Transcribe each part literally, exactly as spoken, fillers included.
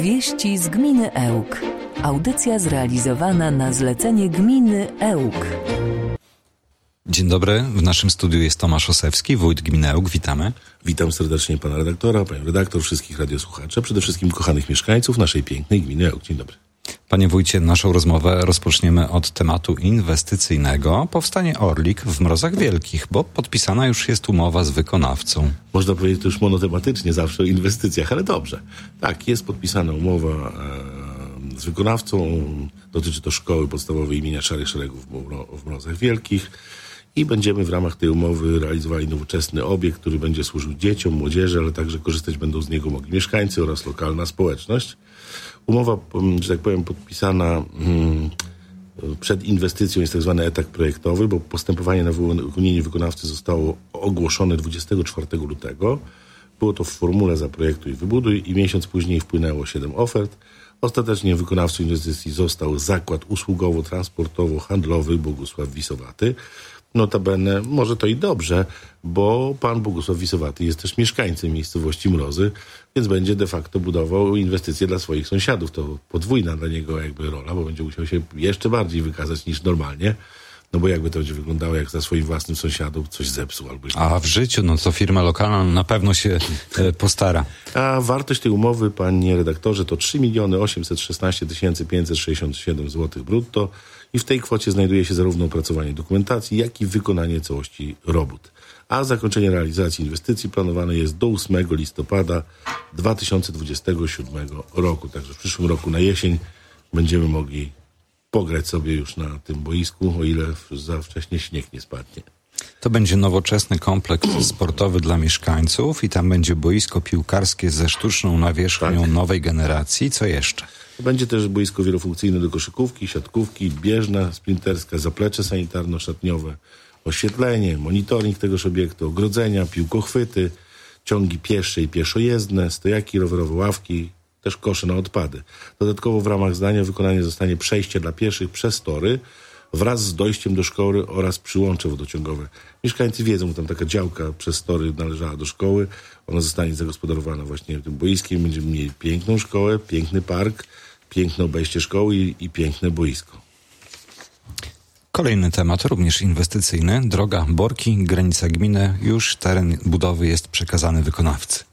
Wieści z gminy Ełk. Audycja zrealizowana na zlecenie gminy Ełk. Dzień dobry, w naszym studiu jest Tomasz Osewski, wójt gminy Ełk, witamy. Witam serdecznie pana redaktora, panią redaktor, wszystkich radiosłuchaczy, a przede wszystkim kochanych mieszkańców naszej pięknej gminy Ełk. Dzień dobry. Panie wójcie, naszą rozmowę rozpoczniemy od tematu inwestycyjnego. Powstanie Orlik w Mrozach Wielkich, bo podpisana już jest umowa z wykonawcą. Można powiedzieć to już monotematycznie zawsze o inwestycjach, ale dobrze. Tak, jest podpisana umowa e, z wykonawcą. Dotyczy to szkoły podstawowej imienia Szarych Szeregów w Mrozach Wielkich. I będziemy w ramach tej umowy realizowali nowoczesny obiekt, który będzie służył dzieciom, młodzieży, ale także korzystać będą z niego mogli mieszkańcy oraz lokalna społeczność. Umowa, że tak powiem, podpisana hmm, przed inwestycją jest tak zwany etap projektowy, bo postępowanie na wyłonienie wykonawcy zostało ogłoszone dwudziestego czwartego lutego. Było to w formule Zaprojektuj i Wybuduj i miesiąc później wpłynęło siedem ofert. Ostatecznie wykonawcą inwestycji został Zakład Usługowo-Transportowo-Handlowy Bogusław Wisowaty. Notabene, może to i dobrze, bo pan Bogusław Wisowaty jest też mieszkańcem miejscowości Mrozy, więc będzie de facto budował inwestycje dla swoich sąsiadów. To podwójna dla niego jakby rola, bo będzie musiał się jeszcze bardziej wykazać niż normalnie. No bo jakby to będzie wyglądało, jak za swoim własnym sąsiadom coś zepsuł albo... A w życiu, no to firma lokalna na pewno się e, postara. A wartość tej umowy, panie redaktorze, to trzy miliony osiemset szesnaście tysięcy pięćset sześćdziesiąt siedem złotych brutto i w tej kwocie znajduje się zarówno opracowanie dokumentacji, jak i wykonanie całości robót. A zakończenie realizacji inwestycji planowane jest do ósmego listopada dwa tysiące dwudziestego siódmego roku. Także w przyszłym roku na jesień będziemy mogli pograć sobie już na tym boisku, o ile za wcześnie śnieg nie spadnie. To będzie nowoczesny kompleks sportowy dla mieszkańców i tam będzie boisko piłkarskie ze sztuczną nawierzchnią tak. nowej generacji. Co jeszcze? Będzie też boisko wielofunkcyjne do koszykówki, siatkówki, bieżna, sprinterska, zaplecze sanitarno-szatniowe, oświetlenie, monitoring tegoż obiektu, ogrodzenia, piłkochwyty, ciągi piesze i pieszojezdne, stojaki rowerowe, ławki, też kosze na odpady. Dodatkowo w ramach zdania wykonanie zostanie przejście dla pieszych przez tory wraz z dojściem do szkoły oraz przyłącze wodociągowe. Mieszkańcy wiedzą, że tam taka działka przez tory należała do szkoły. Ona zostanie zagospodarowana właśnie tym boiskiem. Będziemy mieli piękną szkołę, piękny park, piękne obejście szkoły i, i piękne boisko. Kolejny temat, również inwestycyjny. Droga Borki, granica gminy. Już teren budowy jest przekazany wykonawcy.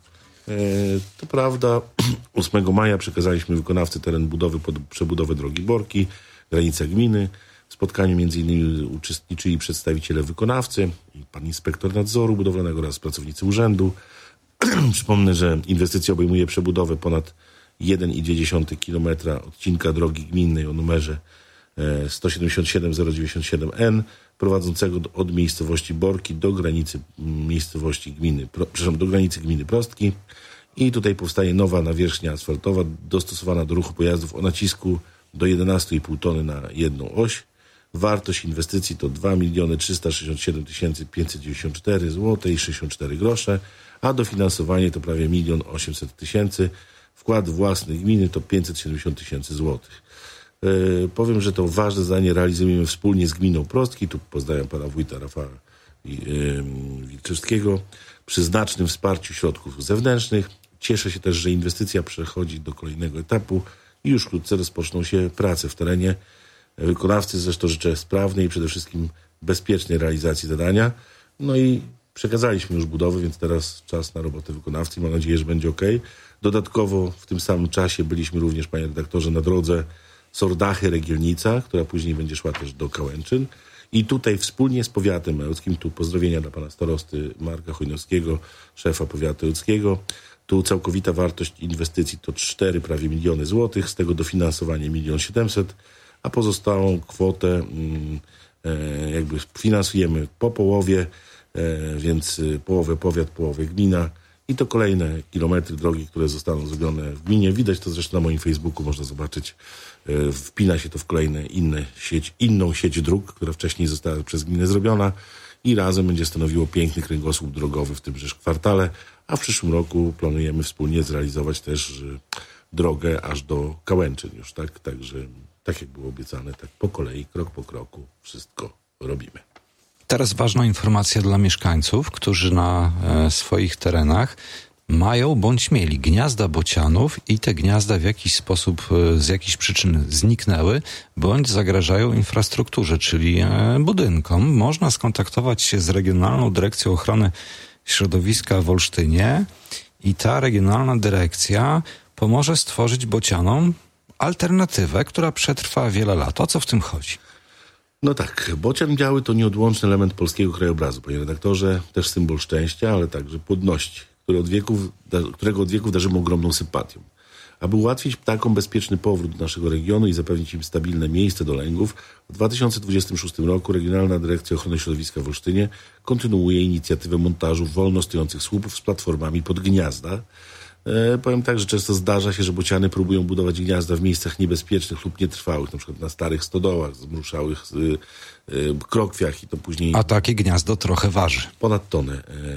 To prawda, ósmego maja przekazaliśmy wykonawcy teren budowy pod przebudowę drogi Borki, granica gminy. W spotkaniu między innymi uczestniczyli przedstawiciele wykonawcy, pan inspektor nadzoru budowlanego oraz pracownicy urzędu. Przypomnę, że inwestycja obejmuje przebudowę ponad jeden przecinek dwa kilometra odcinka drogi gminnej o numerze sto siedemdziesiąt siedem zero dziewięćdziesiąt siedem N prowadzącego od miejscowości Borki do granicy miejscowości gminy, pro, przepraszam, do granicy gminy Prostki. I tutaj powstaje nowa nawierzchnia asfaltowa dostosowana do ruchu pojazdów o nacisku do jedenaście i pół tony na jedną oś. Wartość inwestycji to dwa miliony trzysta sześćdziesiąt siedem tysięcy pięćset dziewięćdziesiąt cztery złote i sześćdziesiąt cztery grosze, a dofinansowanie to prawie milion osiemset tysięcy. Wkład własny gminy to pięćset siedemdziesiąt tysięcy złotych. Yy, powiem, że to ważne zadanie realizujemy wspólnie z gminą Prostki. Tu pozdrawiam pana wójta Rafała yy, Wilczewskiego. Przy znacznym wsparciu środków zewnętrznych. Cieszę się też, że inwestycja przechodzi do kolejnego etapu i już wkrótce rozpoczną się prace w terenie. Wykonawcy zresztą życzę sprawnej i przede wszystkim bezpiecznej realizacji zadania. No i przekazaliśmy już budowę, więc teraz czas na robotę wykonawcy. Mam nadzieję, że będzie ok. Dodatkowo w tym samym czasie byliśmy również, panie redaktorze, na drodze Sordachy-Regielnica, która później będzie szła też do Kałęczyn. I tutaj wspólnie z powiatem ełckim, tu pozdrowienia dla pana starosty Marka Chojnowskiego, szefa powiatu ełckiego. Tu całkowita wartość inwestycji to cztery prawie miliony złotych, z tego dofinansowanie milion siedemset, a pozostałą kwotę mm, e, jakby finansujemy po połowie, e, więc połowę powiat, połowę gmina. I to kolejne kilometry drogi, które zostaną zrobione w gminie. Widać to zresztą na moim Facebooku, można zobaczyć. E, wpina się to w kolejne inne sieć, inną sieć dróg, która wcześniej została przez gminę zrobiona i razem będzie stanowiło piękny kręgosłup drogowy w tymże kwartale, a w przyszłym roku planujemy wspólnie zrealizować też e, drogę aż do Kałęczyn już, tak? Także tak jak było obiecane, tak po kolei, krok po kroku wszystko robimy. Teraz ważna informacja dla mieszkańców, którzy na e, swoich terenach mają bądź mieli gniazda bocianów i te gniazda w jakiś sposób z jakichś przyczyn zniknęły, bądź zagrażają infrastrukturze, czyli budynkom. Można skontaktować się z Regionalną Dyrekcją Ochrony Środowiska w Olsztynie i ta regionalna dyrekcja pomoże stworzyć bocianom alternatywę, która przetrwa wiele lat. O co w tym chodzi? No tak, bocian biały to nieodłączny element polskiego krajobrazu, panie redaktorze, też symbol szczęścia, ale także płodności, który od wieków, którego od wieków darzymy ogromną sympatią. Aby ułatwić ptakom bezpieczny powrót do naszego regionu i zapewnić im stabilne miejsce do lęgów, w dwa tysiące dwudziestym szóstym roku Regionalna Dyrekcja Ochrony Środowiska w Olsztynie kontynuuje inicjatywę montażu wolno stojących słupów z platformami pod gniazda. E, powiem tak, że często zdarza się, że bociany próbują budować gniazda w miejscach niebezpiecznych lub nietrwałych, na przykład na starych stodołach, zmruszałych y, y, krokwiach i to później... A takie gniazdo trochę waży. Ponad tonę.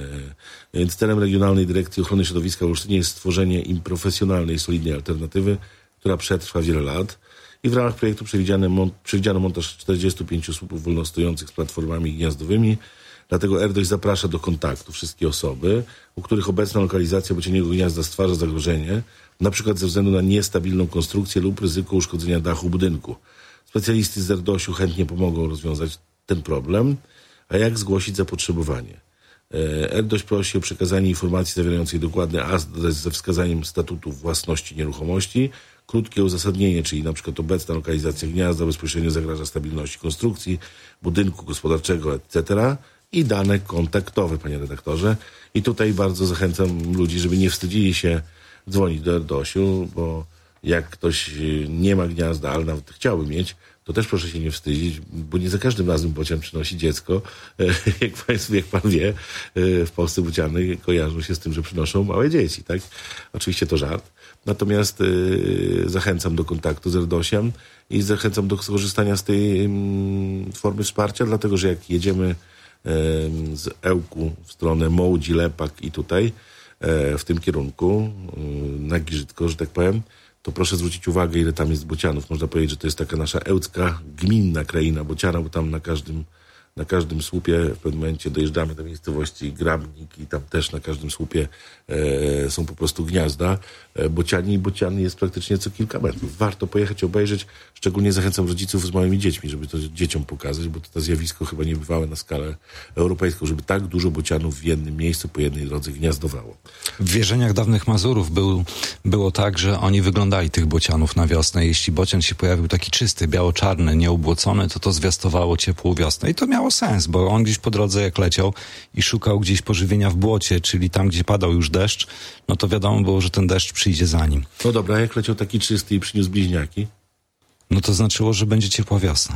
E, więc celem Regionalnej Dyrekcji Ochrony Środowiska w Olsztynie jest stworzenie im profesjonalnej, solidnej alternatywy, która przetrwa wiele lat. I w ramach projektu przewidziano, mon- przewidziano montaż czterdziestu pięciu słupów wolnostojących z platformami gniazdowymi. Dlatego ERDOŚ zaprasza do kontaktu wszystkie osoby, u których obecna lokalizacja bocianiego gniazda stwarza zagrożenie, na przykład ze względu na niestabilną konstrukcję lub ryzyko uszkodzenia dachu budynku. Specjaliści z ERDOŚ-u chętnie pomogą rozwiązać ten problem, a jak zgłosić zapotrzebowanie? ERDOŚ prosi o przekazanie informacji zawierającej dokładny adres ze wskazaniem statutu własności nieruchomości, krótkie uzasadnienie, czyli na przykład obecna lokalizacja gniazda bezpośrednio zagraża stabilności konstrukcji, budynku gospodarczego, et cetera i dane kontaktowe, panie redaktorze. I tutaj bardzo zachęcam ludzi, żeby nie wstydzili się dzwonić do ERDOŚ-u, bo jak ktoś nie ma gniazda, ale nawet chciałby mieć, to też proszę się nie wstydzić, bo nie za każdym razem bocian przynosi dziecko. Jak państwo, jak pan wie, w Polsce bociany kojarzą się z tym, że przynoszą małe dzieci, tak? Oczywiście to żart. Natomiast y, zachęcam do kontaktu z ERDOŚ-em i zachęcam do skorzystania z tej y, formy wsparcia, dlatego że jak jedziemy y, z Ełku w stronę Mołdzi, Lepak i tutaj y, w tym kierunku, y, na Giżytko, że tak powiem, to proszę zwrócić uwagę, ile tam jest bocianów. Można powiedzieć, że to jest taka nasza ełcka, gminna kraina bociana, bo tam na każdym Na każdym słupie w pewnym momencie dojeżdżamy do miejscowości Grabnik i tam też na każdym słupie e, są po prostu gniazda e, bociani i bocian jest praktycznie co kilka metrów. Warto pojechać, obejrzeć. Szczególnie zachęcam rodziców z małymi dziećmi, żeby to dzieciom pokazać, bo to, to zjawisko chyba niebywałe na skalę europejską, żeby tak dużo bocianów w jednym miejscu po jednej drodze gniazdowało. W wierzeniach dawnych Mazurów był, było tak, że oni wyglądali tych bocianów na wiosnę. Jeśli bocian się pojawił taki czysty, biało-czarny, nieubłocony, to to zwiastowało ciepłą wiosnę. I to miało sens, bo on gdzieś po drodze jak leciał i szukał gdzieś pożywienia w błocie, czyli tam, gdzie padał już deszcz, no to wiadomo było, że ten deszcz przyjdzie za nim. No dobra, jak leciał taki czysty i przyniósł bliźniaki? No to znaczyło, że będzie ciepła wiosna.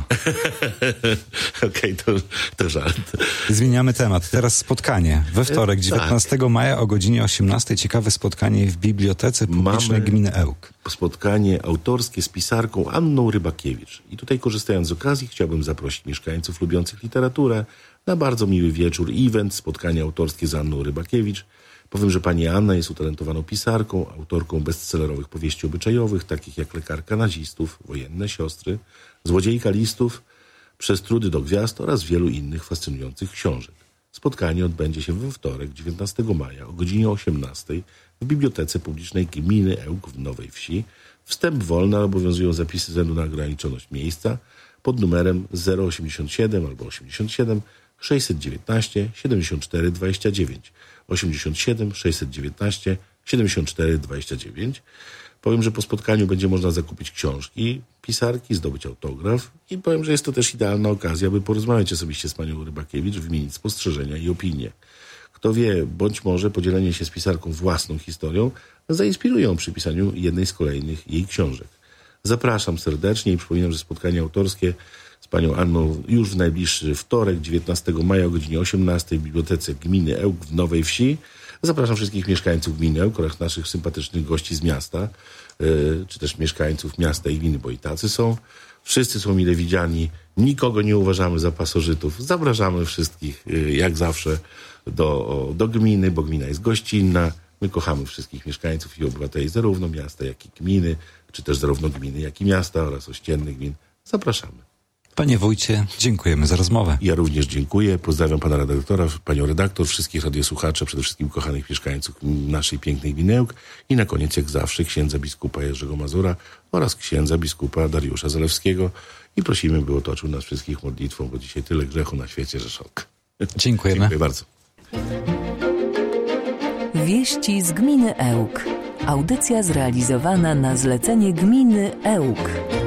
Okej, okay, to, to żart. Zmieniamy temat. Teraz spotkanie. We wtorek, dziewiętnastego maja o godzinie osiemnastej. Ciekawe spotkanie w Bibliotece Publicznej Mamy Gminy Ełk. Spotkanie autorskie z pisarką Anną Rybakiewicz. I tutaj, korzystając z okazji, chciałbym zaprosić mieszkańców lubiących literaturę na bardzo miły wieczór, event, spotkanie autorskie z Anną Rybakiewicz. Powiem, że pani Anna jest utalentowaną pisarką, autorką bestsellerowych powieści obyczajowych, takich jak Lekarka nazistów, Wojenne siostry, Złodziejka listów, Przez trudy do gwiazd oraz wielu innych fascynujących książek. Spotkanie odbędzie się we wtorek, dziewiętnastego maja o godzinie osiemnastej w Bibliotece Publicznej Gminy Ełk w Nowej Wsi. Wstęp wolny, ale obowiązują zapisy ze względu na ograniczoność miejsca pod numerem zero osiemdziesiąt siedem albo osiemdziesiąt siedem sześćset dziewiętnaście siedemdziesiąt cztery dwadzieścia dziewięć. osiemdziesiąt siedem sześćset dziewiętnaście siedemdziesiąt cztery dwadzieścia dziewięć. Powiem, że po spotkaniu będzie można zakupić książki pisarki, zdobyć autograf i powiem, że jest to też idealna okazja, by porozmawiać osobiście z panią Rybakiewicz, wymienić spostrzeżenia i opinie. Kto wie, bądź może podzielenie się z pisarką własną historią zainspiruje ją przy pisaniu jednej z kolejnych jej książek. Zapraszam serdecznie i przypominam, że spotkanie autorskie z panią Anną już w najbliższy wtorek, dziewiętnastego maja o godzinie osiemnastej w Bibliotece Gminy Ełk w Nowej Wsi. Zapraszam wszystkich mieszkańców gminy Ełk oraz naszych sympatycznych gości z miasta, yy, czy też mieszkańców miasta i gminy, bo i tacy są. Wszyscy są mile widziani, nikogo nie uważamy za pasożytów. Zapraszamy wszystkich, yy, jak zawsze, do, do gminy, bo gmina jest gościnna. My kochamy wszystkich mieszkańców i obywateli zarówno miasta, jak i gminy, czy też zarówno gminy, jak i miasta oraz ościennych gmin. Zapraszamy. Panie wójcie, dziękujemy za rozmowę. Ja również dziękuję. Pozdrawiam pana redaktora, panią redaktor, wszystkich radiosłuchaczy, przede wszystkim kochanych mieszkańców naszej pięknej gminy Ełk i na koniec, jak zawsze, księdza biskupa Jerzego Mazura oraz księdza biskupa Dariusza Zalewskiego i prosimy, by otoczył nas wszystkich modlitwą, bo dzisiaj tyle grzechu na świecie, że szok. Dziękujemy. Dziękuję bardzo. Wieści z gminy Ełk. Audycja zrealizowana na zlecenie gminy Ełk.